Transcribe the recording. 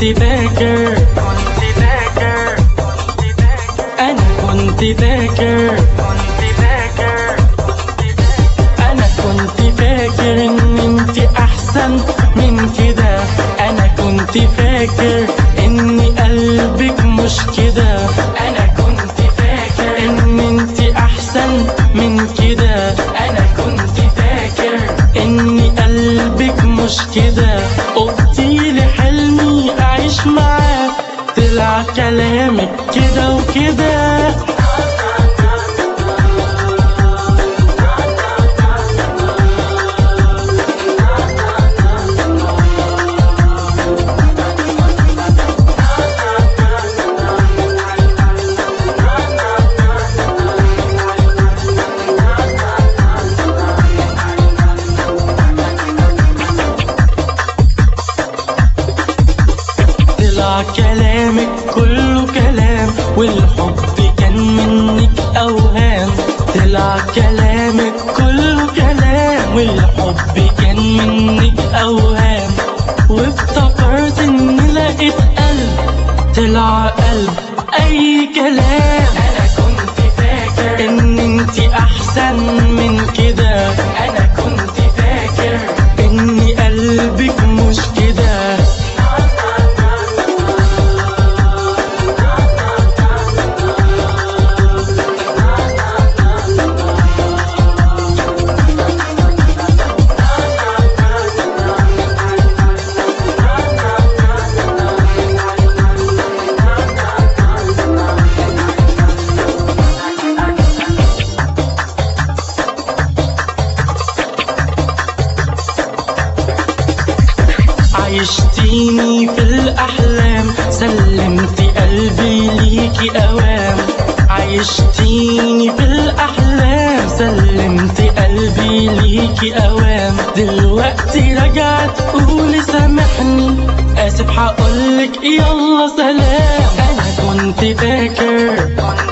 فاكر أنا كنت فاكر أنا كنت فاكر إن انت أحسن من كده. أنا كنت فاكر إن قلبك مش كده. أنا كنت فاكر إن انت أحسن من كده. أنا كنت فاكر إن قلبك مش كده. قلتيلي حلمي أعيش معاك، طلع كلامك كده وكده. كلامك كله كلام والحب كان منك أوهام. طلع كلامك كله كلام والحب كان منك أوهام. وافتكرت إني لقيت قلب، طلع قلب أي كلام. أنا كنت فاكر إن انتي أحسن من كده. أنا كنت فاكر إن قلبك مش كده. عيشتيني في الأحلام، سلمتي قلبي ليكي أوام. عيشتيني في الأحلام، سلمتي قلبي ليكي أوام. دلوقتي رجعت تقولي سامحني، آسف هقولك يلا سلام. أنا كنت فاكر